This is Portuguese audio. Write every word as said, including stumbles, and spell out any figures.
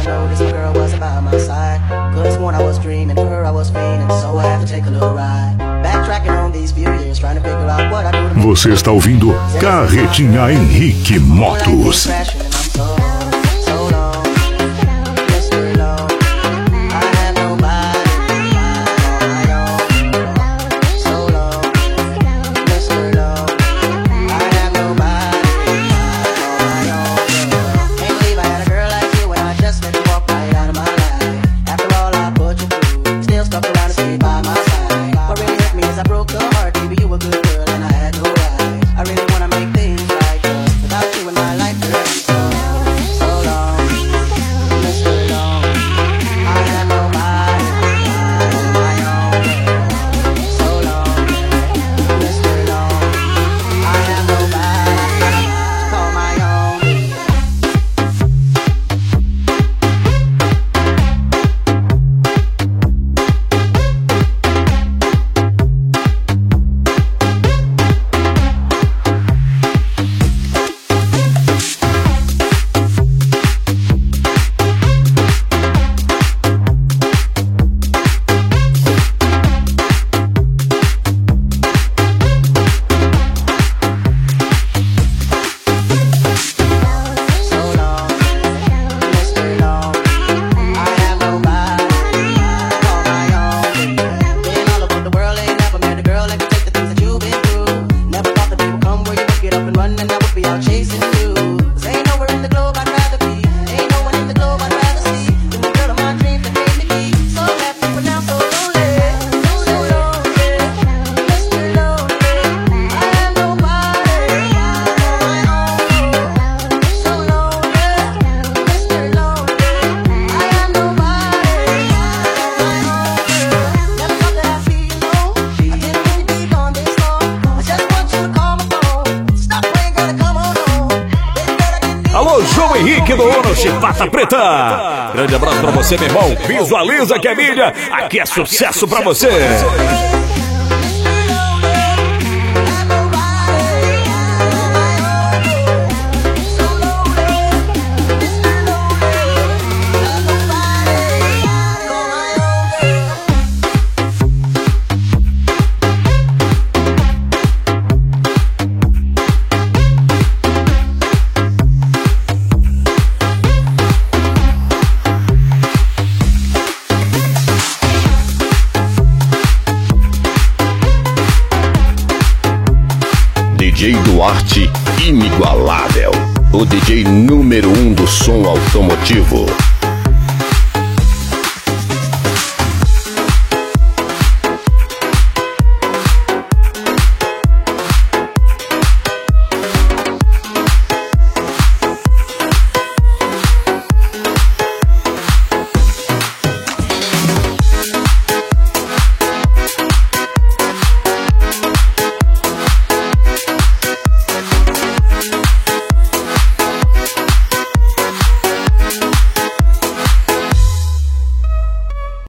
I noticed my girl wasn't by my side. Could've sworn I was dreaming, for her I was fiending, so I had to take a little ride. Backtracking on these few years, trying to figure out what I do. Você está ouvindo Carretinha Henrique Motos. João Henrique do Ouro, Chipata Preta. Grande abraço pra você, meu irmão. Visualiza que é mídia. Aqui é sucesso pra você. D J Duarte, inigualável. O D J número um do som automotivo.